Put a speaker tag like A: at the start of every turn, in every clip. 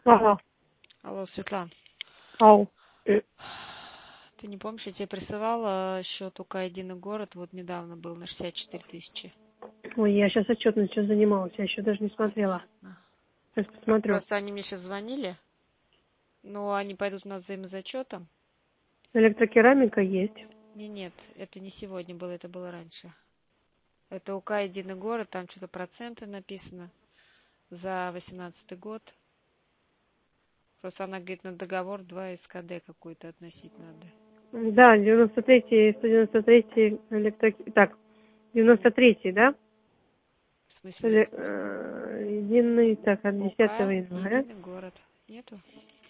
A: Алло.
B: Алло, Светлана,
A: Ау.
B: ты не помнишь, я тебе присылала счет УК «Единый город», вот недавно был на 64 тысячи.
A: Ой, я сейчас отчетностью занималась, я еще даже не смотрела.
B: Понятно.
A: Сейчас посмотрю.
B: Просто они мне сейчас звонили, но они пойдут у нас взаимозачетом.
A: Электрокерамика есть.
B: Нет, это не сегодня было, это было раньше. Это УК «Единый город», там что-то проценты написано за 18-й год. Просто она говорит, на договор 2 СКД какой-то относить надо.
A: Да, 93-й, 193-й Так, 93-й, да?
B: В смысле,
A: Единый, так, от 10
B: УК
A: января.
B: «Единый город». Нету?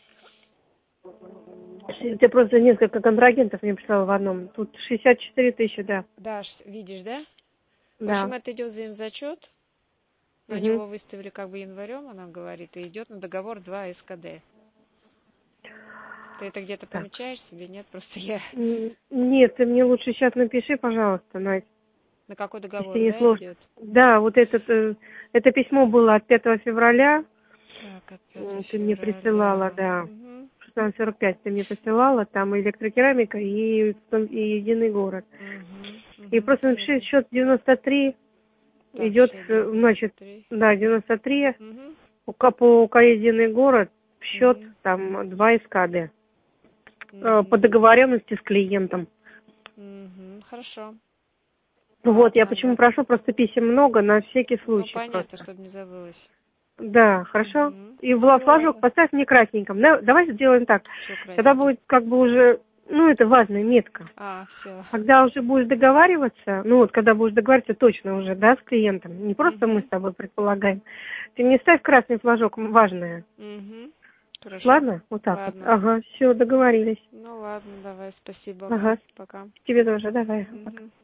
A: Ты просто несколько контрагентов мне прислала в одном. Тут 64 тысячи, да.
B: Да, видишь, да? В
A: Да.
B: общем, это идет взаимозачет. Они
A: Угу.
B: его выставили как бы январем, она говорит, и идет на договор 2 СКД. Ты это где-то
A: Так.
B: помечаешь себе? Нет, просто я...
A: Нет, ты мне лучше сейчас напиши, пожалуйста, Надь.
B: На какой
A: Если
B: договор,
A: не
B: да,
A: сложно.
B: идет?
A: Да, вот это письмо было от 5 февраля.
B: Так, от 5
A: Ты мне присылала,
B: февраля.
A: да.
B: Угу.
A: 16:45 ты мне посылала, там электрокерамика и единый город. И
B: Угу.
A: просто напиши
B: Понятно.
A: счет 93
B: Так,
A: идет,
B: счет
A: значит,
B: 93.
A: да, 93
B: Угу.
A: по УК единый город в счет
B: Угу.
A: там 2 СКД. По
B: Угу.
A: договоренности с клиентом.
B: Угу. Хорошо.
A: Вот, я
B: Ладно,
A: почему
B: Ага.
A: прошу, просто писем много, на всякий
B: Ну,
A: случай
B: понятно,
A: просто.
B: чтобы не забылось.
A: Да, хорошо.
B: Угу.
A: И
B: Ну, все,
A: флажок
B: ладно.
A: поставь не красненьким. Да, давай сделаем так.
B: Чего
A: Когда
B: красненьким?
A: будет как бы уже, это важная метка.
B: Все.
A: Когда уже будешь договариваться, когда будешь договариваться точно уже, да, с клиентом, не просто мы с
B: Угу.
A: тобой предполагаем, ты мне ставь красный флажок, важное.
B: Угу. Хорошо.
A: Ладно? Вот так вот.
B: Ладно.
A: Ага, все, договорились.
B: Ну ладно, давай, спасибо. Ага,
A: Ага,
B: пока.
A: тебе тоже, давай. Пока.
B: Угу.